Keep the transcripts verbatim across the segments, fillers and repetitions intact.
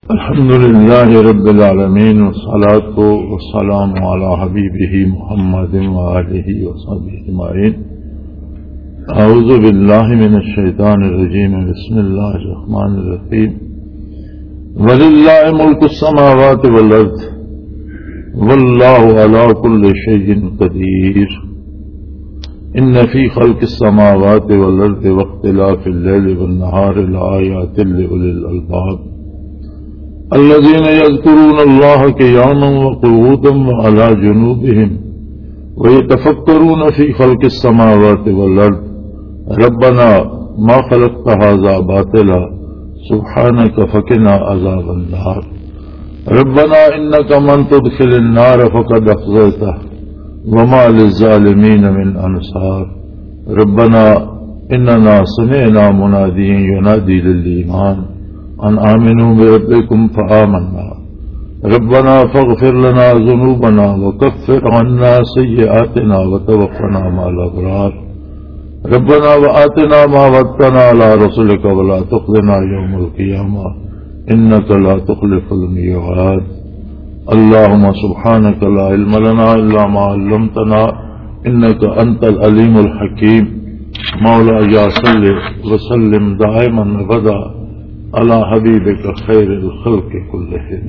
الحمد لله رب العالمين والصلاة والسلام على حبيبه محمد وآله وصحبه أجمعين. أعوذ بالله من الشيطان الرجيم. بسم الله الرحمن الرحيم. ولله ملك السماوات والأرض والله على كل شيء قدير. إن في خلق السماوات والأرض واختلاف الليل والنهار لآيات لأولي الألباب الذين يذكرون الله قياما وقعودا وعلى جنوبهم ويتفكرون في خلق السماوات والأرض ربنا ما خلقت هذا باطلا سبحانك فقنا عذاب النار. ربنا إنك من تدخل النار فقد أخزيته وما للظالمين من أنصار. ربنا إننا سمعنا مناديا ينادي للإيمان أن آمنوا بربكم فآمنا. ربنا فاغفر لنا ذنوبنا وكفر عنا سيئاتنا وتوفنا مع الأبرار. ربنا وآتنا ما وعدتنا على رسلك ولا تخزنا يوم القيامة إنك لا تخلف الميعاد. اللهم سبحانك لا علم لنا إلا ما علمتنا إنك أنت العليم الحكيم. مولاي صل وسلم دائما أبدا على حبیبک خیر الخلق کلہم.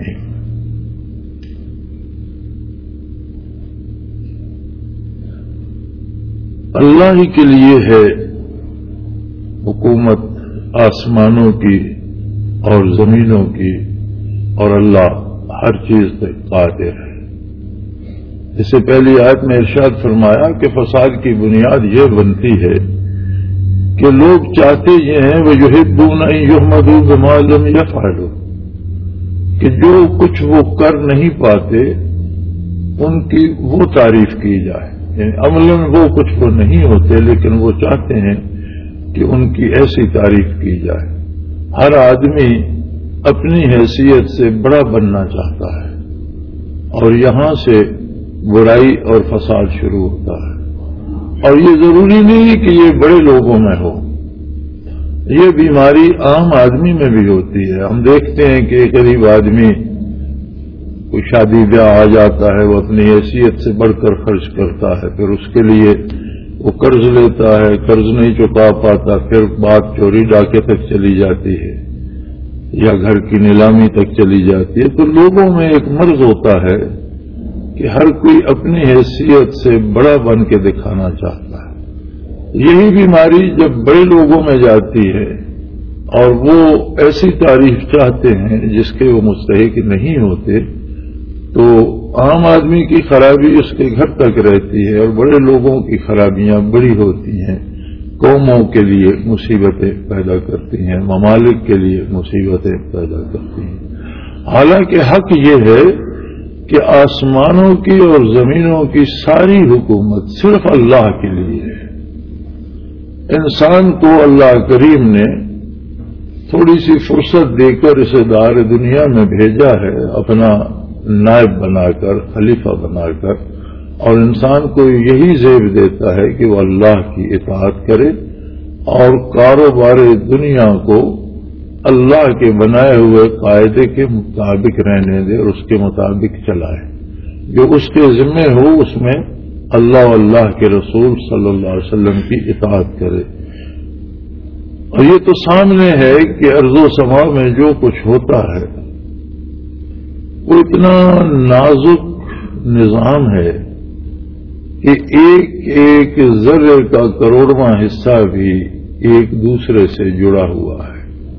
اللہ ہی کے لیے ہے حکومت آسمانوں کی اور زمینوں کی، اور اللہ ہر چیز پہ قادر ہے. اس سے پہلی آیت میں ارشاد فرمایا کہ فساد کی بنیاد یہ بنتی ہے کہ لوگ چاہتے یہ ہیں وہ یحبون ان یحمدوا بما لم یفعلوا، کہ جو کچھ وہ کر نہیں پاتے ان کی وہ تعریف کی جائے. یعنی عمل میں وہ کچھ وہ نہیں ہوتے لیکن وہ چاہتے ہیں کہ ان کی ایسی تعریف کی جائے. ہر آدمی اپنی حیثیت سے بڑا بننا چاہتا ہے اور یہاں سے برائی اور فساد شروع ہوتا ہے. اور یہ ضروری نہیں کہ یہ بڑے لوگوں میں ہو، یہ بیماری عام آدمی میں بھی ہوتی ہے. ہم دیکھتے ہیں کہ ایک غریب آدمی کوئی شادی بیاہ آ جاتا ہے، وہ اپنی حیثیت سے بڑھ کر خرچ کرتا ہے، پھر اس کے لیے وہ قرض لیتا ہے، قرض نہیں چکا پاتا، پھر بات چوری ڈاکے تک چلی جاتی ہے یا گھر کی نیلامی تک چلی جاتی ہے. تو لوگوں میں ایک مرض ہوتا ہے کہ ہر کوئی اپنی حیثیت سے بڑا بن کے دکھانا چاہتا ہے. یہی بیماری جب بڑے لوگوں میں جاتی ہے اور وہ ایسی تعریف چاہتے ہیں جس کے وہ مستحق نہیں ہوتے، تو عام آدمی کی خرابی اس کے گھر تک رہتی ہے اور بڑے لوگوں کی خرابیاں بڑی ہوتی ہیں، قوموں کے لیے مصیبتیں پیدا کرتی ہیں، ممالک کے لیے مصیبتیں پیدا کرتی ہیں. حالانکہ حق یہ ہے کہ آسمانوں کی اور زمینوں کی ساری حکومت صرف اللہ کے لیے ہے. انسان کو اللہ کریم نے تھوڑی سی فرصت دے کر اسے دار دنیا میں بھیجا ہے، اپنا نائب بنا کر، خلیفہ بنا کر، اور انسان کو یہی زیب دیتا ہے کہ وہ اللہ کی اطاعت کرے اور کاروبار دنیا کو اللہ کے بنائے ہوئے قاعدے کے مطابق رہنے دے اور اس کے مطابق چلائے. جو اس کے ذمہ ہو اس میں اللہ و اللہ کے رسول صلی اللہ علیہ وسلم کی اطاعت کرے. اور یہ تو سامنے ہے کہ ارض و سما میں جو کچھ ہوتا ہے وہ اتنا نازک نظام ہے کہ ایک ایک ذرے کا کروڑواں حصہ بھی ایک دوسرے سے جڑا ہوا ہے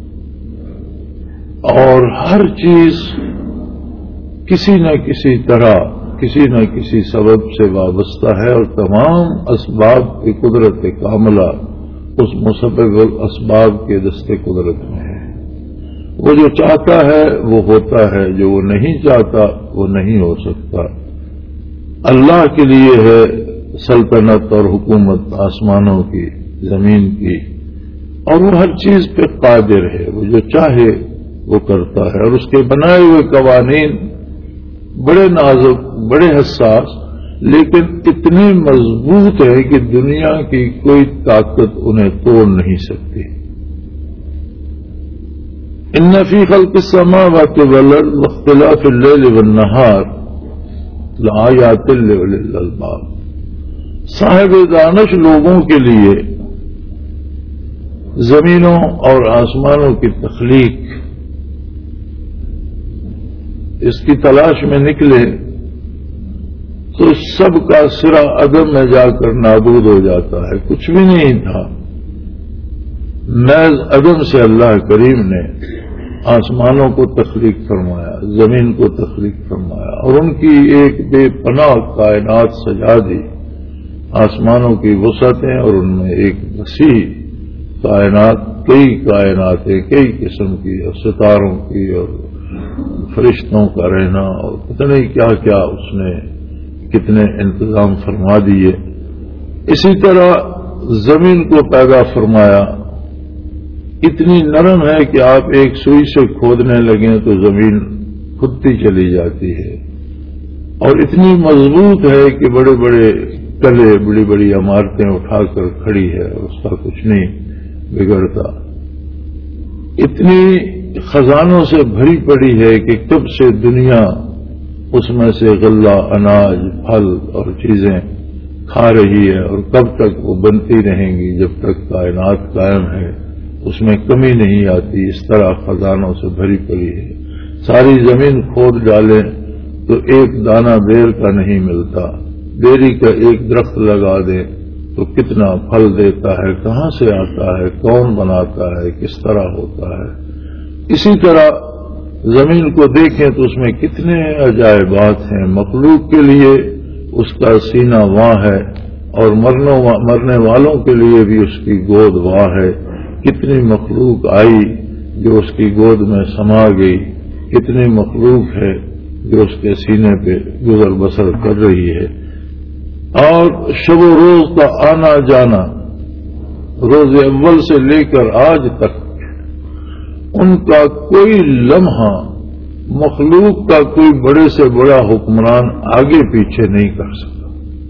اور ہر چیز کسی نہ کسی طرح کسی نہ کسی سبب سے وابستہ ہے اور تمام اسباب کی قدرت کاملہ اس مسبب الاسباب کے دست قدرت میں ہے. وہ جو چاہتا ہے وہ ہوتا ہے، جو وہ نہیں چاہتا وہ نہیں ہو سکتا. اللہ کے لیے ہے سلطنت اور حکومت آسمانوں کی، زمین کی، اور وہ ہر چیز پہ قادر ہے. وہ جو چاہے وہ کرتا ہے اور اس کے بنائے ہوئے قوانین بڑے نازک، بڑے حساس، لیکن اتنے مضبوط ہے کہ دنیا کی کوئی طاقت انہیں توڑ نہیں سکتی. ان فی خلق السماوات والارض واختلاف اللیل والنہار لآیات لأولی الالباب، صاحب دانش لوگوں کے لیے زمینوں اور آسمانوں کی تخلیق، اس کی تلاش میں نکلے تو سب کا سرا عدم میں جا کر نابود ہو جاتا ہے، کچھ بھی نہیں تھا، محض عدم سے اللہ کریم نے آسمانوں کو تخلیق فرمایا، زمین کو تخلیق فرمایا اور ان کی ایک بے پناہ کائنات سجا دی، آسمانوں کی وسعتیں اور ان میں ایک وسیع کائنات، کئی کائناتیں کئی قسم کی، اور ستاروں کی اور فرشتوں کا رہنا اور پتہ نہیں کیا کیا اس نے کتنے انتظام فرما دیے۔ اسی طرح زمین کو پیدا فرمایا، اتنی نرم ہے کہ آپ ایک سوئی سے کھودنے لگیں تو زمین کھدتی چلی جاتی ہے، اور اتنی مضبوط ہے کہ بڑے بڑے کلے، بڑی بڑی عمارتیں اٹھا کر کھڑی ہے، اس کا کچھ نہیں بگڑتا، اتنی خزانوں سے بھری پڑی ہے کہ کب سے دنیا اس میں سے غلہ، اناج، پھل اور چیزیں کھا رہی ہے، اور کب تک وہ بنتی رہیں گی جب تک کائنات قائم ہے، اس میں کمی نہیں آتی، اس طرح خزانوں سے بھری پڑی ہے۔ ساری زمین کھود ڈالیں تو ایک دانہ بیر کا نہیں ملتا، بیری کا ایک درخت لگا دیں تو کتنا پھل دیتا ہے، کہاں سے آتا ہے، کون بناتا ہے، کس طرح ہوتا ہے۔ اسی طرح زمین کو دیکھیں تو اس میں کتنے عجائبات ہیں، مخلوق کے لیے اس کا سینہ واں ہے اور مرنے والوں کے لیے بھی اس کی گود واں ہے، کتنی مخلوق آئی جو اس کی گود میں سما گئی، کتنی مخلوق ہے جو اس کے سینے پہ گزر بسر کر رہی ہے، اور شب و روز کا آنا جانا روز اول سے لے کر آج تک ان کا کوئی لمحہ مخلوق کا کوئی بڑے سے بڑا حکمران آگے پیچھے نہیں کر سکتا،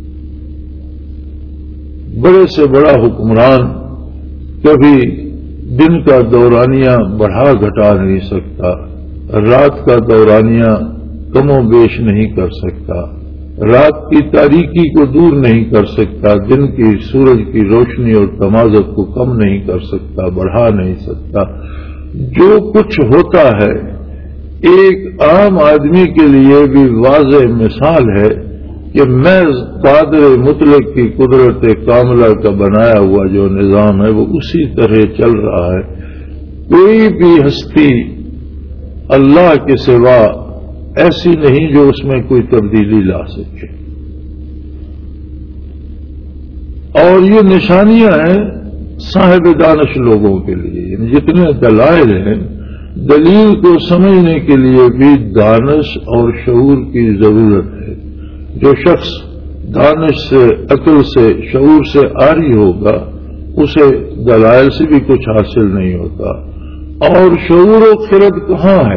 بڑے سے بڑا حکمران کبھی دن کا دورانیہ بڑھا گھٹا نہیں سکتا، رات کا دورانیہ کم و بیش نہیں کر سکتا، رات کی تاریکی کو دور نہیں کر سکتا، دن کی سورج کی روشنی اور تمازت کو کم نہیں کر سکتا، بڑھا نہیں سکتا۔ جو کچھ ہوتا ہے ایک عام آدمی کے لیے بھی واضح مثال ہے کہ محض قادر مطلق کی قدرت کاملہ کا بنایا ہوا جو نظام ہے وہ اسی طرح چل رہا ہے، کوئی بھی ہستی اللہ کے سوا ایسی نہیں جو اس میں کوئی تبدیلی لا سکے، اور یہ نشانیاں ہیں صاحب دانش لوگوں کے لیے، یعنی جتنے دلائل ہیں، دلیل کو سمجھنے کے لیے بھی دانش اور شعور کی ضرورت ہے۔ جو شخص دانش سے، عقل سے، شعور سے عاری ہوگا اسے دلائل سے بھی کچھ حاصل نہیں ہوتا، اور شعور و خرد کہاں ہے؟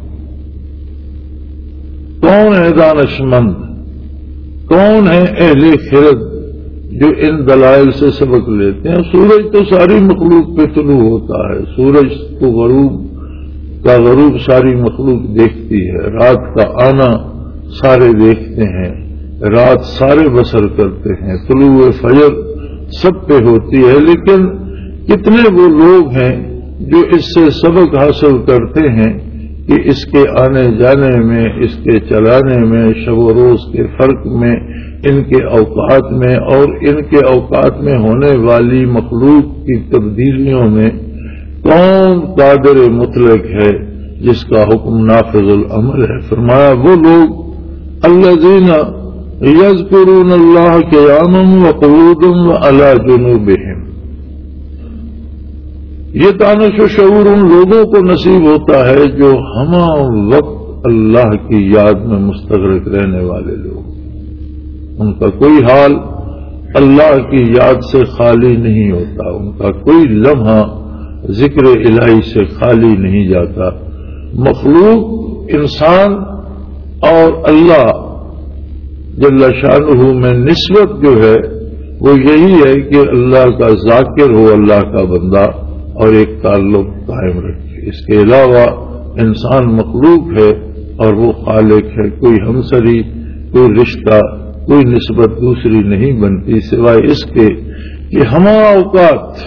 کون ہے دانش مند؟ کون ہے اہل خرد جو ان دلائل سے سبق لیتے ہیں؟ سورج تو ساری مخلوق پہ طلوع ہوتا ہے، سورج کو غروب کا غروب ساری مخلوق دیکھتی ہے، رات کا آنا سارے دیکھتے ہیں، رات سارے بسر کرتے ہیں، طلوع فجر سب پہ ہوتی ہے، لیکن کتنے وہ لوگ ہیں جو اس سے سبق حاصل کرتے ہیں کہ اس کے آنے جانے میں، اس کے چلانے میں، شب و روز کے فرق میں، ان کے اوقات میں اور ان کے اوقات میں ہونے والی مخلوق کی تبدیلیوں میں کون قادر مطلق ہے جس کا حکم نافذ العمل ہے؟ فرمایا وہ لوگ الذین یذکرون اللہ قیاما وقعودا وعلی جنوبہم، یہ دانش و شعور ان لوگوں کو نصیب ہوتا ہے جو ہمہ وقت اللہ کی یاد میں مستغرق رہنے والے لوگ، ان کا کوئی حال اللہ کی یاد سے خالی نہیں ہوتا، ان کا کوئی لمحہ ذکر الہی سے خالی نہیں جاتا۔ مخلوق انسان اور اللہ جل شانہ میں نسبت جو ہے وہ یہی ہے کہ اللہ کا ذاکر ہو، اللہ کا بندہ، اور ایک تعلق قائم رکھے۔ اس کے علاوہ انسان مخلوق ہے اور وہ خالق ہے. کوئی ہمسری، کوئی رشتہ، کوئی نسبت دوسری نہیں بنتی سوائے اس کے کہ ہمہ اوقات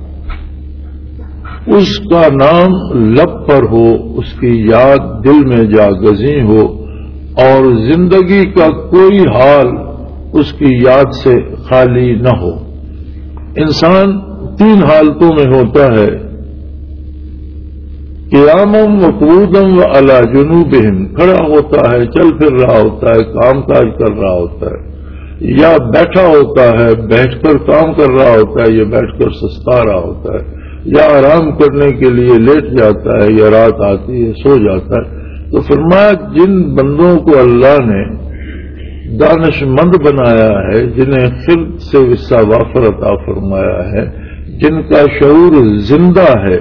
اس کا نام لب پر ہو، اس کی یاد دل میں جاگزیں ہو، اور زندگی کا کوئی حال اس کی یاد سے خالی نہ ہو. انسان تین حالتوں میں ہوتا ہے، قیامم و قعودم و علی جنوبہم، کھڑا ہوتا ہے، چل پھر رہا ہوتا ہے، کام کاج کر رہا ہوتا ہے، یا بیٹھا ہوتا ہے، بیٹھ کر کام کر رہا ہوتا ہے، یا بیٹھ کر سستا رہا ہوتا ہے، یا آرام کرنے کے لیے لیٹ جاتا ہے، یا رات آتی ہے سو جاتا ہے. تو فرمایا جن بندوں کو اللہ نے دانش مند بنایا ہے، جنہیں خرد سے وسع وافر عطا فرمایا ہے، جن کا شعور زندہ ہے.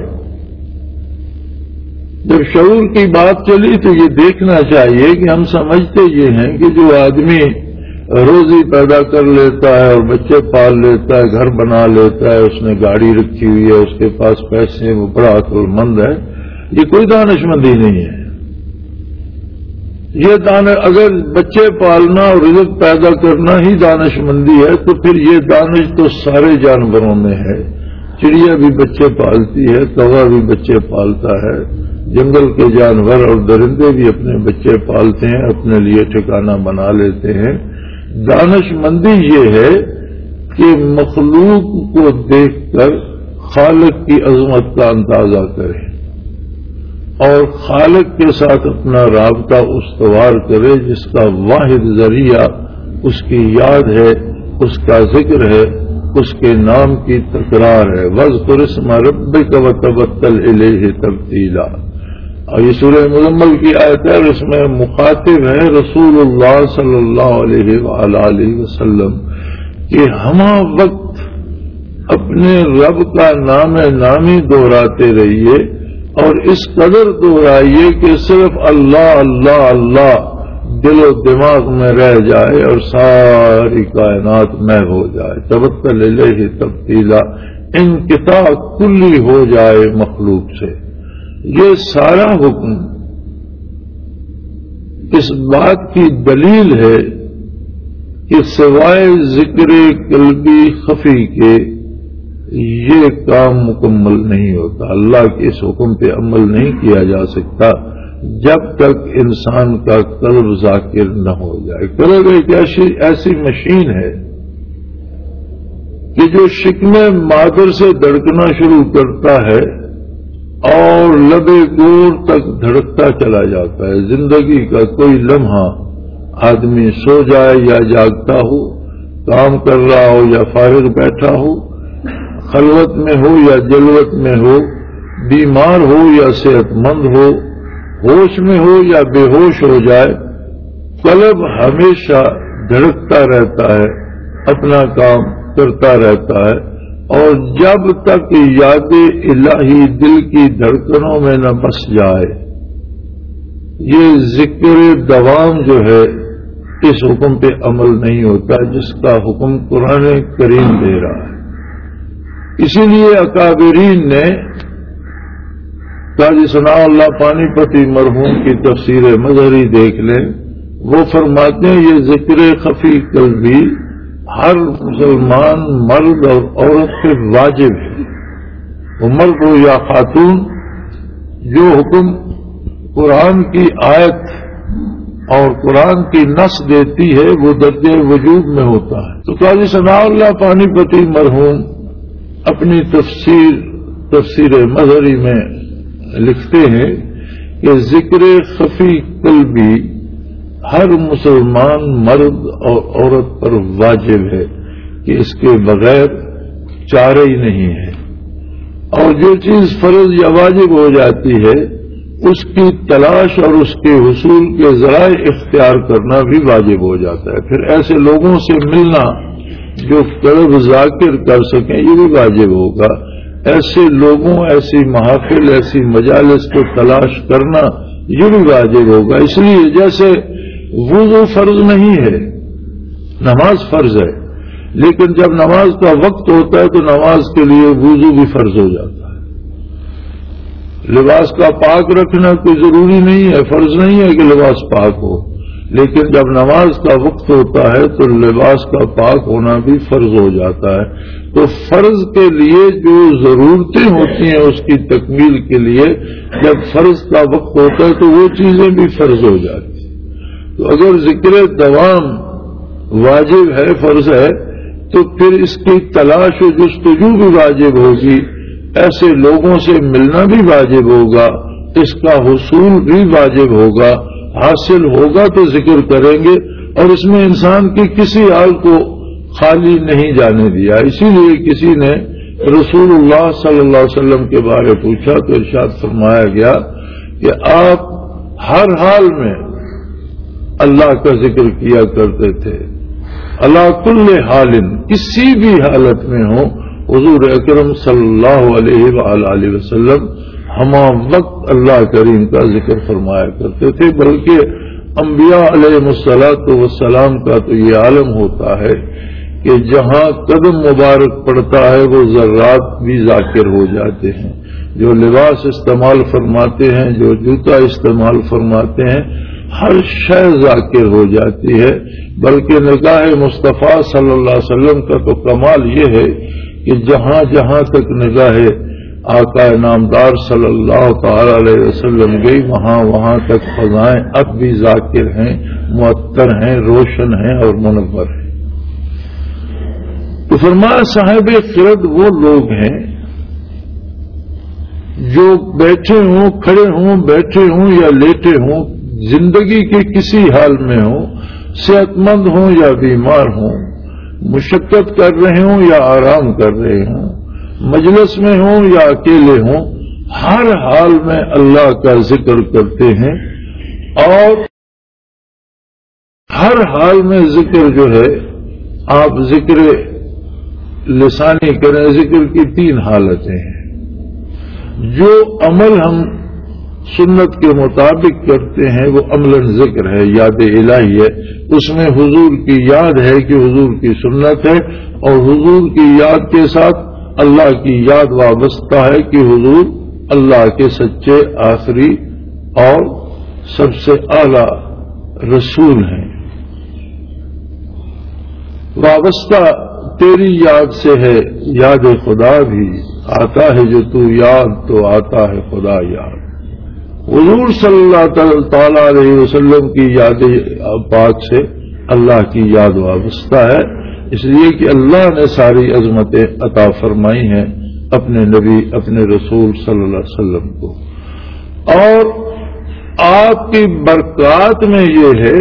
جب شعور کی بات چلی تو یہ دیکھنا چاہیے کہ ہم سمجھتے یہ ہیں کہ جو آدمی روزی پیدا کر لیتا ہے اور بچے پال لیتا ہے، گھر بنا لیتا ہے، اس نے گاڑی رکھی ہوئی ہے، اس کے پاس پیسے، وہ بڑا عقل مند ہے، یہ کوئی دانش مندی نہیں ہے. یہ دان اگر بچے پالنا اور رزق پیدا کرنا ہی دانش مندی ہے تو پھر یہ دانش تو سارے جانوروں میں ہے. چڑیا بھی بچے پالتی ہے، کوا بھی بچے پالتا ہے، جنگل کے جانور اور درندے بھی اپنے بچے پالتے ہیں، اپنے لیے ٹھکانہ بنا لیتے ہیں. دانش مندی یہ ہے کہ مخلوق کو دیکھ کر خالق کی عظمت کا اندازہ کرے اور خالق کے ساتھ اپنا رابطہ استوار کرے، جس کا واحد ذریعہ اس کی یاد ہے، اس کا ذکر ہے، اس کے نام کی تکرار ہے. وَاذْكُرِ اسْمَ رَبِّكَ وَتَبَتَّلْ إِلَيْهِ تَبْتِيلًا. اور یہ سورہ مزمل کی آیت ہے اور اس میں مخاطب ہے رسول اللہ صلی اللہ علیہ وآلہ وسلم کہ ہمہ وقت اپنے رب کا نام نامی دہراتے رہیے اور اس قدر دہرائیے کہ صرف اللہ اللہ اللہ دل و دماغ میں رہ جائے اور ساری کائنات میں ہو جائے. تبتل الیہ تبتیلا، انقطاع کلی ہو جائے مخلوق سے. یہ سارا حکم اس بات کی دلیل ہے کہ سوائے ذکر قلبی خفی کے یہ کام مکمل نہیں ہوتا. اللہ کے اس حکم پہ عمل نہیں کیا جا سکتا جب تک انسان کا قلب ذاکر نہ ہو جائے. قلب ایک ایسی ایسی مشین ہے کہ جو شکم مادر سے دھڑکنا شروع کرتا ہے اور لبے گور تک دھڑکتا چلا جاتا ہے. زندگی کا کوئی لمحہ آدمی سو جائے یا جاگتا ہو، کام کر رہا ہو یا فارغ بیٹھا ہو، خلوت میں ہو یا جلوت میں ہو، بیمار ہو یا صحت مند ہو، ہوش میں ہو یا بے ہوش ہو جائے، قلب ہمیشہ دھڑکتا رہتا ہے، اپنا کام کرتا رہتا ہے. اور جب تک یاد الہی دل کی دھڑکنوں میں نہ بس جائے، یہ ذکر دوام جو ہے اس حکم پہ عمل نہیں ہوتا جس کا حکم قرآن کریم دے رہا ہے. اسی لیے اکابرین نے قاضی ثناء اللہ پانی پتی مرحوم کی تفسیر مظہری دیکھ لیں، وہ فرماتے ہیں یہ ذکر خفی قلبی ہر مسلمان مرد اور عورت پہ واجب ہے. وہ مرد ہو یا خاتون، جو حکم قرآن کی آیت اور قرآن کی نص دیتی ہے وہ درجہ وجوب میں ہوتا ہے. تو قاضی ثناء اللہ پانی پتی مرحوم اپنی تفسیر تفسیر مظہری میں لکھتے ہیں کہ ذکر خفی قلبی ہر مسلمان مرد اور عورت پر واجب ہے کہ اس کے بغیر چارہ ہی نہیں ہے. اور جو چیز فرض یا واجب ہو جاتی ہے اس کی تلاش اور اس کے حصول کے ذرائع اختیار کرنا بھی واجب ہو جاتا ہے. پھر ایسے لوگوں سے ملنا جو قلب ذاکر کر سکیں یہ بھی واجب ہوگا. ایسے لوگوں، ایسی محافل، ایسی مجالس کو تلاش کرنا یہ بھی واجب ہوگا. اس لیے جیسے وضو فرض نہیں ہے، نماز فرض ہے، لیکن جب نماز کا وقت ہوتا ہے تو نماز کے لیے وضو بھی فرض ہو جاتا ہے. لباس کا پاک رکھنا کوئی ضروری نہیں ہے، فرض نہیں ہے کہ لباس پاک ہو، لیکن جب نماز کا وقت ہوتا ہے تو لباس کا پاک ہونا بھی فرض ہو جاتا ہے۔ تو فرض کے لیے جو ضرورتیں ہوتی ہیں اس کی تکمیل کے لیے جب فرض کا وقت ہوتا ہے تو وہ چیزیں بھی فرض ہو جاتی ہیں۔ تو اگر ذکر دوام واجب ہے، فرض ہے، تو پھر اس کی تلاش و جستجو بھی واجب ہوگی، ایسے لوگوں سے ملنا بھی واجب ہوگا، اس کا حصول بھی واجب ہوگا، حاصل ہوگا تو ذکر کریں گے، اور اس میں انسان کی کسی حال کو خالی نہیں جانے دیا۔ اسی لیے کسی نے رسول اللہ صلی اللہ علیہ وسلم کے بارے پوچھا تو ارشاد فرمایا گیا کہ آپ ہر حال میں اللہ کا ذکر کیا کرتے تھے، اللہ کل حال، کسی بھی حالت میں ہو حضور اکرم صلی اللہ علیہ وآلہ وسلم ہما وقت اللہ کریم کا ذکر فرمایا کرتے تھے، بلکہ انبیاء علیہ الصلوۃ والسلام کا تو یہ عالم ہوتا ہے کہ جہاں قدم مبارک پڑتا ہے وہ ذرات بھی ذاکر ہو جاتے ہیں، جو لباس استعمال فرماتے ہیں، جو جوتا استعمال فرماتے ہیں، ہر شے ذاکر ہو جاتی ہے۔ بلکہ نگاہ مصطفیٰ صلی اللہ علیہ وسلم کا تو کمال یہ ہے کہ جہاں جہاں تک نگاہ آقا نامدار صلی اللہ تعالی علیہ وسلم گئی وہاں وہاں تک فضائیں اب بھی ذاکر ہیں، معطر ہیں، روشن ہیں اور منور ہیں۔ تو فرمایا صاحب خرد وہ لوگ ہیں جو بیٹھے ہوں، کھڑے ہوں، بیٹھے ہوں یا لیٹے ہوں، زندگی کے کسی حال میں ہوں، صحت مند ہوں یا بیمار ہوں، مشقت کر رہے ہوں یا آرام کر رہے ہوں، مجلس میں ہوں یا اکیلے ہوں، ہر حال میں اللہ کا ذکر کرتے ہیں، اور ہر حال میں ذکر جو ہے آپ ذکر لسانی کریں۔ ذکر کی تین حالتیں ہیں۔ جو عمل ہم سنت کے مطابق کرتے ہیں وہ عملاً ذکر ہے، یاد الہی ہے، اس میں حضور کی یاد ہے کہ حضور کی سنت ہے، اور حضور کی یاد کے ساتھ اللہ کی یاد وابستہ ہے کہ حضور اللہ کے سچے آخری اور سب سے اعلی رسول ہیں۔ وابستہ تیری یاد سے ہے یاد خدا بھی، آتا ہے جو تو یاد تو آتا ہے خدا یاد۔ حضور صلی اللہ تعالی علیہ وسلم کی یاد پاک سے اللہ کی یاد وابستہ ہے، اس لیے کہ اللہ نے ساری عظمتیں عطا فرمائی ہیں اپنے نبی اپنے رسول صلی اللہ علیہ وسلم کو، اور آپ کی برکات میں یہ ہے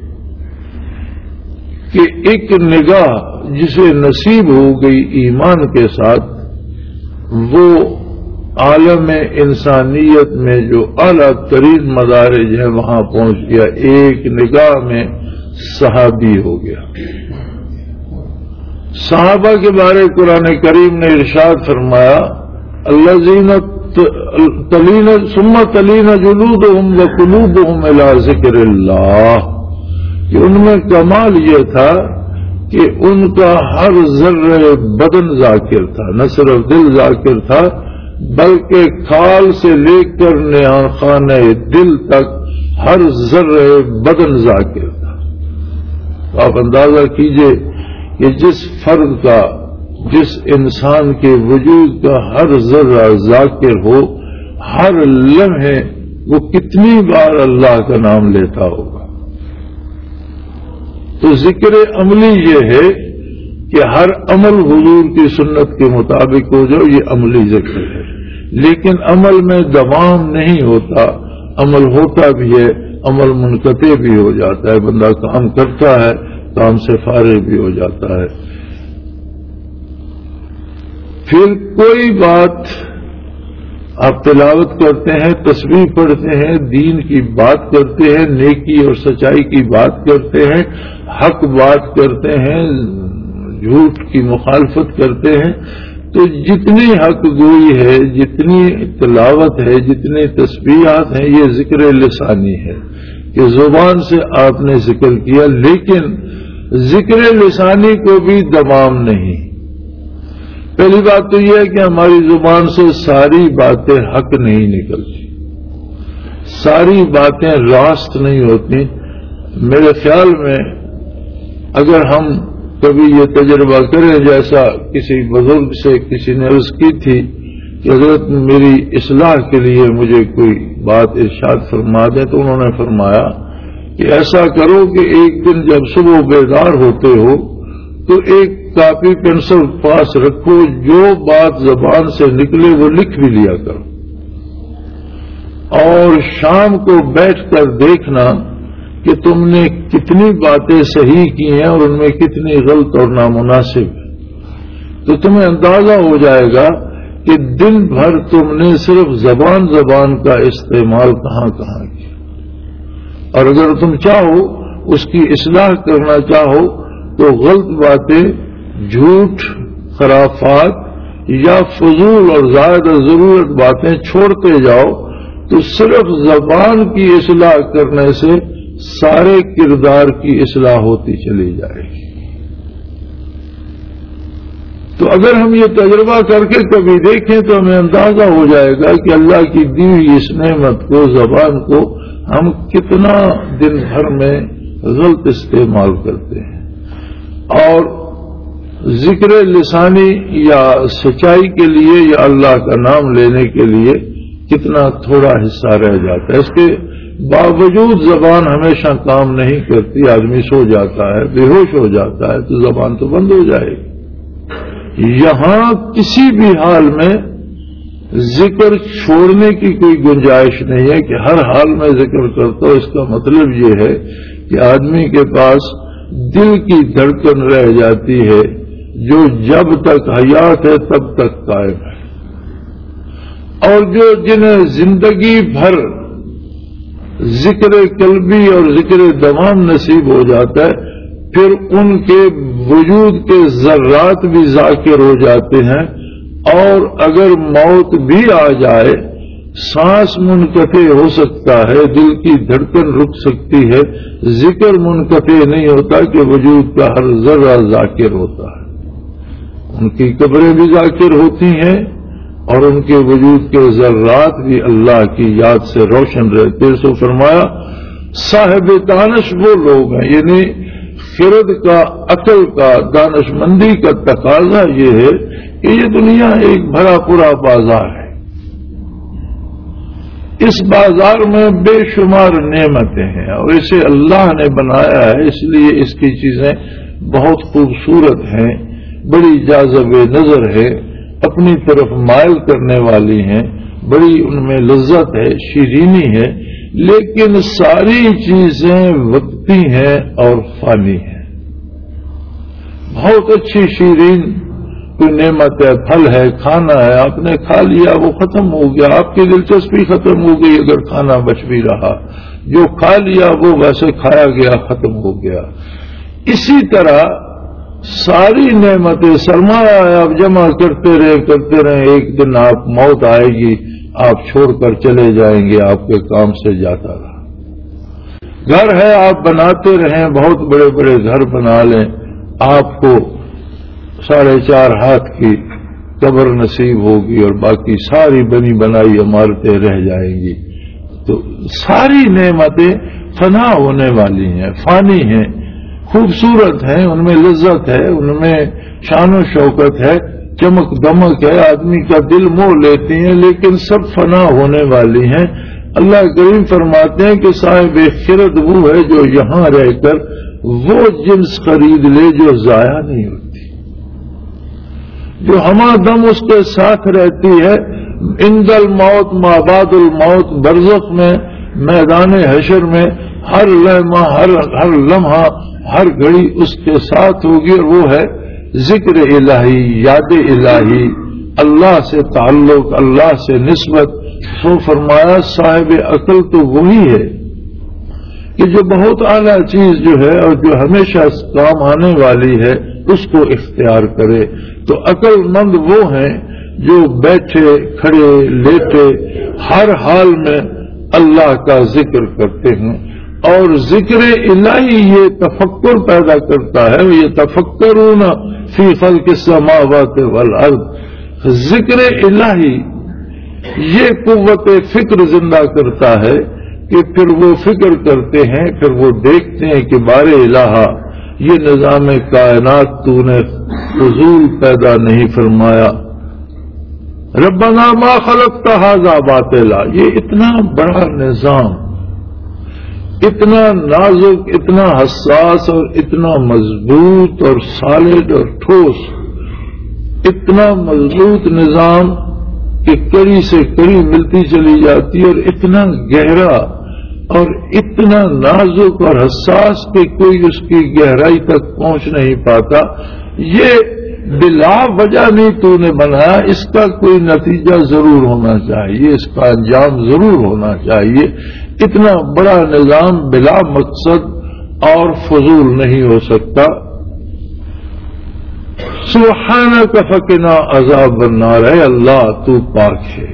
کہ ایک نگاہ جسے نصیب ہو گئی ایمان کے ساتھ وہ عالم انسانیت میں جو اعلیٰ ترین مدارج ہیں وہاں پہنچ گیا، ایک نگاہ میں صحابی ہو گیا۔ صحابہ کے بارے قرآن کریم نے ارشاد فرمایا الذین تلین ثم تلین جلودہم وقلوبہم الی ذکر اللہ، کہ ان میں کمال یہ تھا کہ ان کا ہر ذرہ بدن ذاکر تھا، نہ صرف دل ذاکر تھا بلکہ کھال سے لے کر نہاں خانہ دل تک ہر ذرہ بدن ذاکر تھا۔ تو آپ اندازہ کیجئے کہ جس فرد کا، جس انسان کے وجود کا ہر ذرہ ذاکر ہو، ہر لمحے وہ کتنی بار اللہ کا نام لیتا ہوگا۔ تو ذکر عملی یہ ہے کہ ہر عمل حضور کی سنت کے مطابق ہو جائے، یہ عملی ذکر ہے، لیکن عمل میں دوام نہیں ہوتا، عمل ہوتا بھی ہے، عمل منقطع بھی ہو جاتا ہے، بندہ کام کرتا ہے کام سے فارغ بھی ہو جاتا ہے۔ پھر کوئی بات آپ تلاوت کرتے ہیں، تسبیح پڑھتے ہیں، دین کی بات کرتے ہیں، نیکی اور سچائی کی بات کرتے ہیں، حق بات کرتے ہیں، جھوٹ کی مخالفت کرتے ہیں، تو جتنی حق گوئی ہے، جتنی تلاوت ہے، جتنی تسبیحات ہیں، یہ ذکر لسانی ہے کہ زبان سے آپ نے ذکر کیا، لیکن ذکر لسانی کو بھی دوام نہیں۔ پہلی بات تو یہ ہے کہ ہماری زبان سے ساری باتیں حق نہیں نکلتی، ساری باتیں راست نہیں ہوتی۔ میرے خیال میں اگر ہم کبھی یہ تجربہ کریں، جیسا کسی بزرگ سے کسی نے عرض کی تھی کہ حضرت میری اصلاح کے لیے مجھے کوئی بات ارشاد فرما دیں، تو انہوں نے فرمایا کہ ایسا کرو کہ ایک دن جب صبح بیدار ہوتے ہو تو ایک کاپی پینسل پاس رکھو، جو بات زبان سے نکلے وہ لکھ بھی لیا کرو، اور شام کو بیٹھ کر دیکھنا کہ تم نے کتنی باتیں صحیح کی ہیں اور ان میں کتنی غلط اور نامناسب ہیں، تو تمہیں اندازہ ہو جائے گا کہ دن بھر تم نے صرف زبان زبان کا استعمال کہاں کہاں کیا۔ اور اگر تم چاہو اس کی اصلاح کرنا چاہو تو غلط باتیں، جھوٹ، خرافات یا فضول اور زائد ضرورت باتیں چھوڑتے جاؤ، تو صرف زبان کی اصلاح کرنے سے سارے کردار کی اصلاح ہوتی چلی جائے گی۔ تو اگر ہم یہ تجربہ کر کے کبھی دیکھیں تو ہمیں اندازہ ہو جائے گا کہ اللہ کی دی ہوئی اس نعمت کو، زبان کو، ہم کتنا دن بھر میں غلط استعمال کرتے ہیں، اور ذکر لسانی یا سچائی کے لیے یا اللہ کا نام لینے کے لیے کتنا تھوڑا حصہ رہ جاتا ہے۔ اس کے باوجود زبان ہمیشہ کام نہیں کرتی، آدمی سو جاتا ہے، بے ہوش ہو جاتا ہے تو زبان تو بند ہو جائے گی۔ یہاں کسی بھی حال میں ذکر چھوڑنے کی کوئی گنجائش نہیں ہے کہ ہر حال میں ذکر کرتا ہوں۔ اس کا مطلب یہ ہے کہ آدمی کے پاس دل کی دھڑکن رہ جاتی ہے جو جب تک حیات ہے تب تک قائم ہے، اور جو جنہیں زندگی بھر ذکر قلبی اور ذکر دوام نصیب ہو جاتا ہے، پھر ان کے وجود کے ذرات بھی ذاکر ہو جاتے ہیں، اور اگر موت بھی آ جائے، سانس منقطع ہو سکتا ہے، دل کی دھڑکن رک سکتی ہے، ذکر منقطع نہیں ہوتا کہ وجود کا ہر ذرہ ذاکر ہوتا ہے۔ ان کی قبریں بھی ذاکر ہوتی ہیں اور ان کے وجود کے ذرات بھی اللہ کی یاد سے روشن رہتے۔ سو فرمایا صاحب دانش وہ لوگ ہیں، یعنی خرد کا، عقل کا، دانش مندی کا تقاضا یہ ہے کہ یہ دنیا ایک بھرا پورا بازار ہے، اس بازار میں بے شمار نعمتیں ہیں اور اسے اللہ نے بنایا ہے، اس لیے اس کی چیزیں بہت خوبصورت ہیں، بڑی جاذب نظر ہے، اپنی طرف مائل کرنے والی ہیں، بڑی ان میں لذت ہے، شیرینی ہے، لیکن ساری چیزیں وقتی ہیں اور فانی ہیں۔ بہت اچھی شیرین کوئی نعمت ہے، پھل ہے، کھانا ہے، آپ نے کھا لیا وہ ختم ہو گیا، آپ کی دلچسپی ختم ہو گئی اگر کھانا بچ بھی رہا، جو کھا لیا وہ ویسے کھایا گیا، ختم ہو گیا۔ اسی طرح ساری نعمتیں، سرمایہ ہے، آپ جمع کرتے رہے کرتے رہے، ایک دن آپ موت آئے گی، آپ چھوڑ کر چلے جائیں گے، آپ کے کام سے جاتا رہا۔ گھر ہے، آپ بناتے رہیں، بہت بڑے بڑے گھر بنا لیں، آپ کو ساڑھے چار ہاتھ کی قبر نصیب ہوگی اور باقی ساری بنی بنائی عمارتیں رہ جائیں گی۔ تو ساری نعمتیں فنا ہونے والی ہیں، فانی ہیں، خوبصورت ہیں، ان میں لذت ہے، ان میں شان و شوکت ہے، چمک دمک ہے، آدمی کا دل موہ لیتی ہیں، لیکن سب فنا ہونے والی ہیں۔ اللہ کریم فرماتے ہیں کہ صاحب خرد وہ ہے جو یہاں رہ کر وہ جنس خرید لے جو ضائع نہیں ہوتی، جو ہمہ دم اس کے ساتھ رہتی ہے، عند الموت ما بعد الموت، برزخ میں، میدان حشر میں، ہر لمحہ ہر ہر لمحہ ہر گھڑی اس کے ساتھ ہوگی، اور وہ ہے ذکر الہی، یاد الہی، اللہ سے تعلق، اللہ سے نسبت۔ سو فرمایا صاحب عقل تو وہی ہے کہ جو بہت اعلیٰ چیز جو ہے اور جو ہمیشہ کام آنے والی ہے اس کو اختیار کرے۔ تو عقل مند وہ ہیں جو بیٹھے کھڑے لیٹے ہر حال میں اللہ کا ذکر کرتے ہیں، اور ذکر الہی یہ تفکر پیدا کرتا ہے. یہ تفکرون فی خلق السماوات والارض، ذکر الہی یہ قوت فکر زندہ کرتا ہے کہ پھر وہ فکر کرتے ہیں، پھر وہ دیکھتے ہیں کہ بار الہ یہ نظام کائنات تو نے فضول پیدا نہیں فرمایا. ربنا ما خلقت ھذا باطلا، یہ اتنا بڑا نظام، اتنا نازک، اتنا حساس اور اتنا مضبوط اور سالڈ اور ٹھوس، اتنا مضبوط نظام کہ کڑی سے کڑی ملتی چلی جاتی اور اتنا گہرا اور اتنا نازک اور حساس کہ کوئی اس کی گہرائی تک پہنچ نہیں پاتا. یہ بلا وجہ نہیں تو نے بنایا، اس کا کوئی نتیجہ ضرور ہونا چاہیے، اس کا انجام ضرور ہونا چاہیے. اتنا بڑا نظام بلا مقصد اور فضول نہیں ہو سکتا. سبحانک فقنا عذاب النار، اے اللہ تو پاک ہے.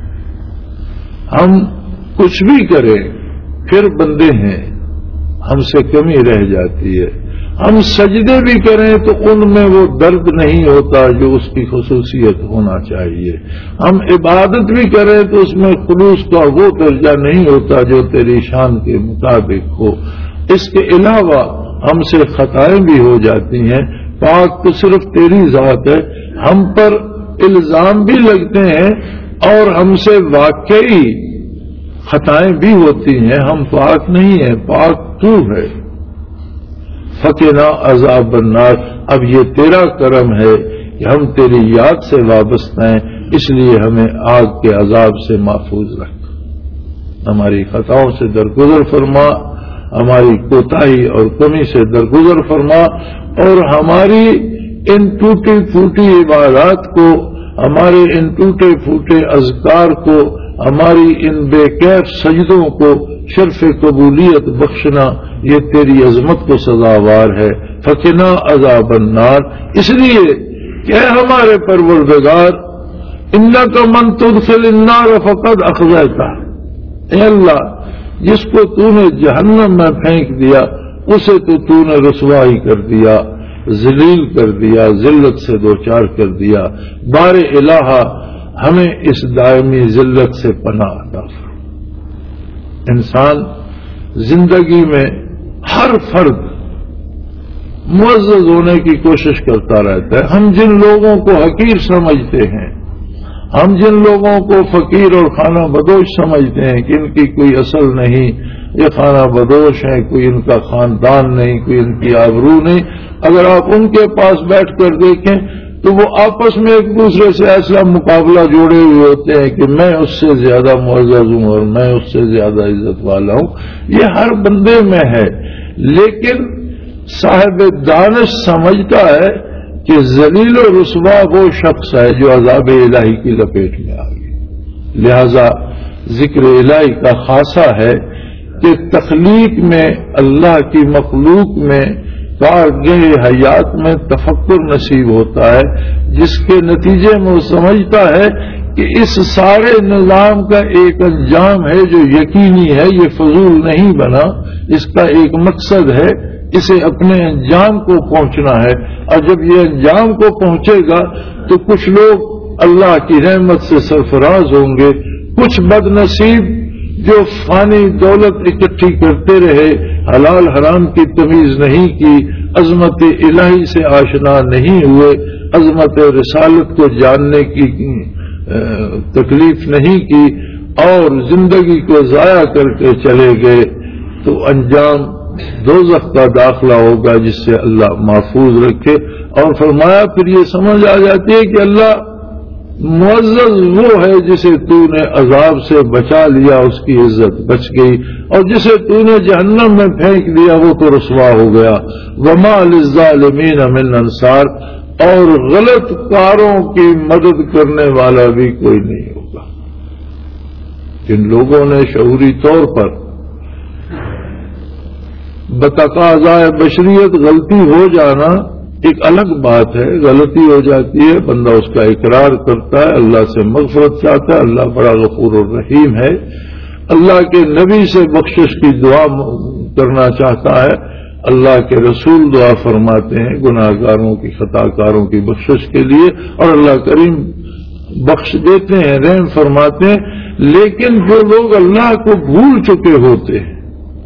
ہم کچھ بھی کریں پھر بندے ہیں، ہم سے کمی رہ جاتی ہے. ہم سجدے بھی کریں تو ان میں وہ درد نہیں ہوتا جو اس کی خصوصیت ہونا چاہیے. ہم عبادت بھی کریں تو اس میں خلوص کا وہ درجہ نہیں ہوتا جو تیری شان کے مطابق ہو. اس کے علاوہ ہم سے خطائیں بھی ہو جاتی ہیں. پاک تو صرف تیری ذات ہے، ہم پر الزام بھی لگتے ہیں اور ہم سے واقعی خطائیں بھی ہوتی ہیں. ہم پاک نہیں ہیں، پاک تو ہے. فقنا عذاب النار، اب یہ تیرا کرم ہے کہ ہم تیری یاد سے وابستہ ہیں، اس لیے ہمیں آگ کے عذاب سے محفوظ رکھ. ہماری خطاؤں سے درگزر فرما، ہماری کوتاہی اور کمی سے درگزر فرما، اور ہماری ان ٹوٹی پھوٹی عبادات کو، ہمارے ان ٹوٹے پھوٹے اذکار کو، ہماری ان بے کیف سجدوں کو شرف قبولیت بخشنا، یہ تیری عظمت کو سزاوار ہے. فقنا عذاب النار، اس لیے کہ اے ہمارے پروردگار، انک من تدخل النار فقد اخزیتہ، اے اللہ جس کو تو نے جہنم میں پھینک دیا اسے تو تو نے رسوائی کر دیا، ذلیل کر دیا، ذلت سے دوچار کر دیا. بار الہ ہمیں اس دائمی ذلت سے پناہ عطا فرما. انسان زندگی میں ہر فرد معزز ہونے کی کوشش کرتا رہتا ہے. ہم جن لوگوں کو حقیر سمجھتے ہیں، ہم جن لوگوں کو فقیر اور خانہ بدوش سمجھتے ہیں کہ ان کی کوئی اصل نہیں، یہ خانہ بدوش ہیں، کوئی ان کا خاندان نہیں، کوئی ان کی آبرو نہیں، اگر آپ ان کے پاس بیٹھ کر دیکھیں تو وہ آپس میں ایک دوسرے سے ایسا مقابلہ جوڑے ہوئے ہوتے ہیں کہ میں اس سے زیادہ معزز ہوں اور میں اس سے زیادہ عزت والا ہوں. یہ ہر بندے میں ہے، لیکن صاحب دانش سمجھتا ہے کہ ذلیل و رسوا وہ شخص ہے جو عذاب الہی کی لپیٹ میں آ گیا. لہذا ذکر الہی کا خاصہ ہے کہ تخلیق میں، اللہ کی مخلوق میں، کارگہ حیات میں تفکر نصیب ہوتا ہے، جس کے نتیجے میں وہ سمجھتا ہے کہ اس سارے نظام کا ایک انجام ہے جو یقینی ہے، یہ فضول نہیں بنا، اس کا ایک مقصد ہے، اسے اپنے انجام کو پہنچنا ہے. اور جب یہ انجام کو پہنچے گا تو کچھ لوگ اللہ کی رحمت سے سرفراز ہوں گے، کچھ بد نصیب جو فانی دولت اکٹھی کرتے رہے، حلال حرام کی تمیز نہیں کی، عظمت الہی سے آشنا نہیں ہوئے، عظمت رسالت کو جاننے کی تکلیف نہیں کی اور زندگی کو ضائع کر کے چلے گئے، تو انجام دوزخ کا داخلہ ہوگا، جس سے اللہ محفوظ رکھے. اور فرمایا پھر یہ سمجھ آ جاتی ہے کہ اللہ معزز وہ ہے جسے تو نے عذاب سے بچا لیا، اس کی عزت بچ گئی، اور جسے تو نے جہنم میں پھینک دیا وہ تو رسوا ہو گیا. وما للظالمین من انصار، اور غلط کاروں کی مدد کرنے والا بھی کوئی نہیں ہوگا. جن لوگوں نے شعوری طور پر بتقاضائے بشریت غلطی ہو جانا ایک الگ بات ہے، غلطی ہو جاتی ہے، بندہ اس کا اقرار کرتا ہے، اللہ سے مغفرت چاہتا ہے، اللہ بڑا غفور الرحیم ہے، اللہ کے نبی سے بخشش کی دعا کرنا چاہتا ہے. اللہ کے رسول دعا فرماتے ہیں گناہگاروں کی خطا کاروں کی بخشش کے لیے، اور اللہ کریم بخش دیتے ہیں، رحم فرماتے ہیں. لیکن جو لوگ اللہ کو بھول چکے ہوتے ہیں،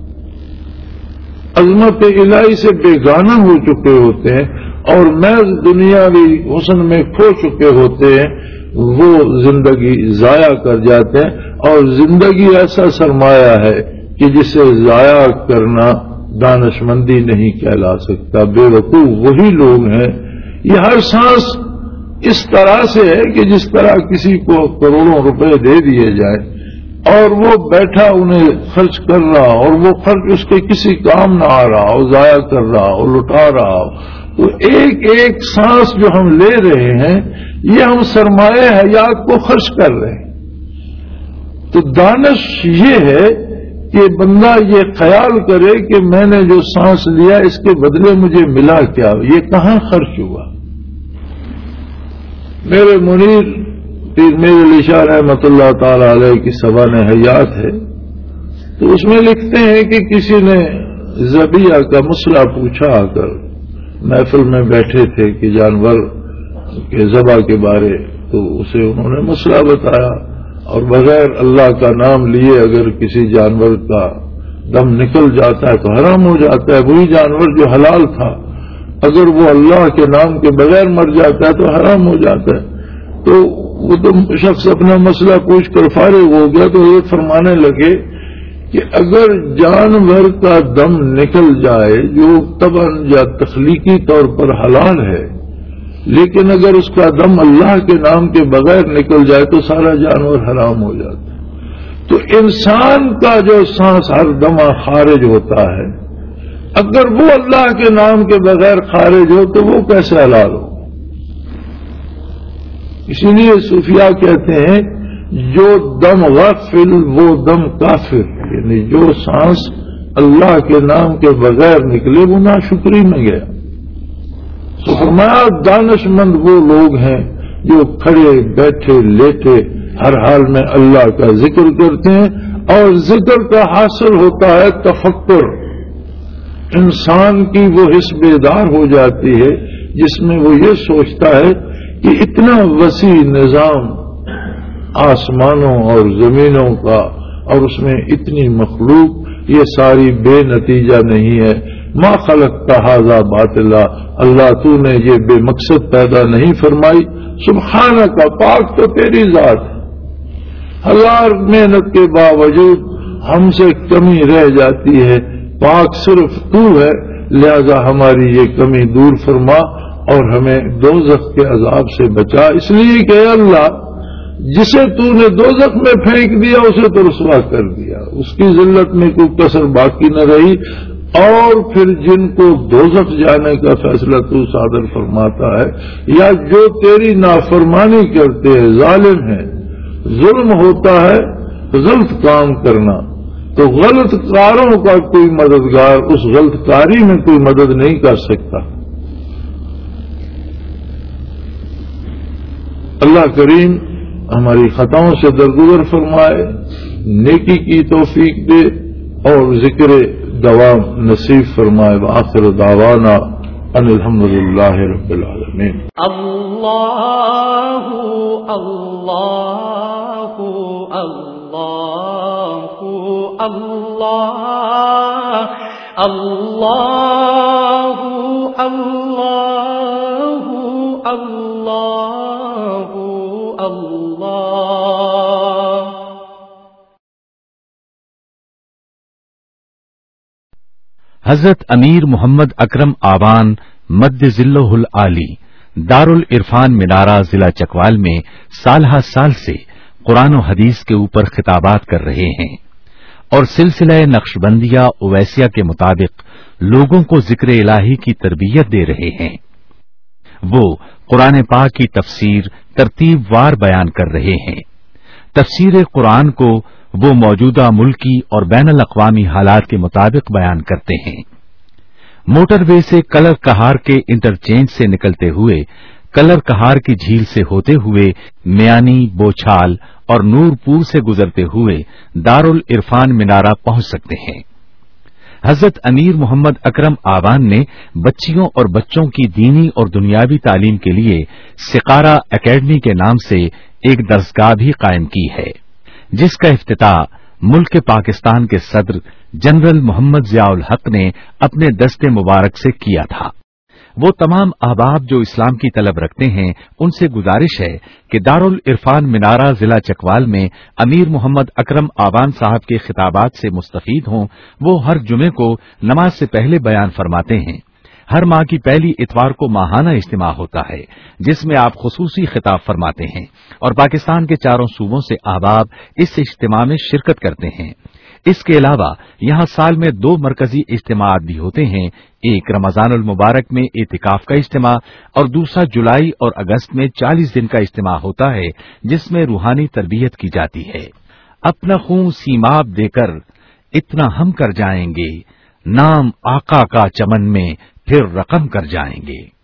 عظمت الہی سے بیگانہ ہو چکے ہوتے ہیں اور محض دنیاوی حسن میں کھو چکے ہوتے ہیں، وہ زندگی ضائع کر جاتے ہیں. اور زندگی ایسا سرمایہ ہے کہ جسے ضائع کرنا دانش مندی نہیں کہلا سکتا. بے وقوف وہی لوگ ہیں. یہ ہر سانس اس طرح سے ہے کہ جس طرح کسی کو کروڑوں روپے دے دیے جائیں اور وہ بیٹھا انہیں خرچ کر رہا اور وہ خرچ اس کے کسی کام نہ آ رہا ہو، ضائع کر رہا ہو، لٹا رہا ہو. تو ایک ایک سانس جو ہم لے رہے ہیں یہ ہم سرمایہ حیات کو خرچ کر رہے ہیں. تو دانش یہ ہے کہ بندہ یہ خیال کرے کہ میں نے جو سانس لیا اس کے بدلے مجھے ملا کیا، یہ کہاں خرچ ہوا. میرے منیر پیر میر علی شاہ رحمۃ اللہ تعالی علیہ کی سوانح حیات ہے، تو اس میں لکھتے ہیں کہ کسی نے ذبیحہ کا مسئلہ پوچھا آ کر، محفل میں بیٹھے تھے کہ جانور کے ذبح کے بارے، تو اسے انہوں نے مسئلہ بتایا. اور بغیر اللہ کا نام لیے اگر کسی جانور کا دم نکل جاتا ہے تو حرام ہو جاتا ہے. وہی جانور جو حلال تھا اگر وہ اللہ کے نام کے بغیر مر جاتا ہے تو حرام ہو جاتا ہے. تو وہ تو شخص اپنا مسئلہ پوچھ کر فارغ ہو گیا. تو یہ فرمانے لگے کہ اگر جانور کا دم نکل جائے جو طبعاً یا تخلیقی طور پر حلال ہے، لیکن اگر اس کا دم اللہ کے نام کے بغیر نکل جائے تو سارا جانور حرام ہو جاتا ہے. تو انسان کا جو سانس ہر دمہ خارج ہوتا ہے، اگر وہ اللہ کے نام کے بغیر خارج ہو تو وہ کیسے حلال ہو. اسی لیے صوفیاء کہتے ہیں جو دم غافل وہ دم کافر، یعنی جو سانس اللہ کے نام کے بغیر نکلے وہ ناشکری میں گیا. تو فرمایا دانش مند وہ لوگ ہیں جو کھڑے بیٹھے لیٹے ہر حال میں اللہ کا ذکر کرتے ہیں، اور ذکر کا حاصل ہوتا ہے تفکر. انسان کی وہ حس بیدار ہو جاتی ہے جس میں وہ یہ سوچتا ہے کہ اتنا وسیع نظام آسمانوں اور زمینوں کا اور اس میں اتنی مخلوق، یہ ساری بے نتیجہ نہیں ہے. ما خلقت ھذا باطلا، اللہ تو نے یہ بے مقصد پیدا نہیں فرمائی. سبحانک، پاک تو تیری ذات ہے. ہزار محنت کے باوجود ہم سے کمی رہ جاتی ہے، پاک صرف تو ہے. لہذا ہماری یہ کمی دور فرما اور ہمیں دوزخ کے عذاب سے بچا. اس لیے کہ اللہ جسے تو نے دوزخ میں پھینک دیا اسے تو رسوا کر دیا، اس کی ذلت میں کوئی کسر باقی نہ رہی. اور پھر جن کو دوزخ جانے کا فیصلہ تو صادر فرماتا ہے، یا جو تیری نافرمانی کرتے ہیں، ظالم ہیں، ظلم ہوتا ہے غلط کام کرنا، تو غلط کاروں کا کوئی مددگار اس غلط کاری میں کوئی مدد نہیں کر سکتا. اللہ کریم ہماری خطاؤں سے درگزر فرمائے، نیکی کی توفیق دے اور ذکر دوام نصیب فرمائے. وآخر دعوانا ان الحمدللہ رب العالمین. اللہ اللہ اللہ اللہ اللہ اللہ اللہ اللہ. حضرت امیر محمد اکرم آوان مد ذلہ العالی دارالعرفان منارہ ضلع چکوال میں سالہ سال سے قرآن و حدیث کے اوپر خطابات کر رہے ہیں اور سلسلہ نقشبندیہ اویسیہ کے مطابق لوگوں کو ذکر الہی کی تربیت دے رہے ہیں. وہ قرآن پاک کی تفسیر ترتیب وار بیان کر رہے ہیں. تفسیر قرآن کو وہ موجودہ ملکی اور بین الاقوامی حالات کے مطابق بیان کرتے ہیں. موٹر وے سے کلر کہار کے انٹرچینج سے نکلتے ہوئے کلر کہار کی جھیل سے ہوتے ہوئے میانی، بوچھال اور نور پور سے گزرتے ہوئے دارالعرفان منارہ پہنچ سکتے ہیں. حضرت امیر محمد اکرم آوان نے بچیوں اور بچوں کی دینی اور دنیاوی تعلیم کے لیے سقارہ اکیڈمی کے نام سے ایک درسگاہ بھی قائم کی ہے، جس کا افتتاح ملک پاکستان کے صدر جنرل محمد ضیاء الحق نے اپنے دست مبارک سے کیا تھا۔ وہ تمام احباب جو اسلام کی طلب رکھتے ہیں ان سے گزارش ہے کہ دارالعرفان منارہ ضلع چکوال میں امیر محمد اکرم آوان صاحب کے خطابات سے مستفید ہوں۔ وہ ہر جمعے کو نماز سے پہلے بیان فرماتے ہیں۔ ہر ماہ کی پہلی اتوار کو ماہانہ اجتماع ہوتا ہے جس میں آپ خصوصی خطاب فرماتے ہیں اور پاکستان کے چاروں صوبوں سے احباب اس اجتماع میں شرکت کرتے ہیں۔ اس کے علاوہ یہاں سال میں دو مرکزی اجتماعات بھی ہوتے ہیں، ایک رمضان المبارک میں اعتکاف کا اجتماع اور دوسرا جولائی اور اگست میں چالیس دن کا اجتماع ہوتا ہے جس میں روحانی تربیت کی جاتی ہے۔ اپنا خون سیماب دے کر اتنا ہم کر جائیں گے، نام آقا کا چمن میں پھر رقم کر جائیں گے۔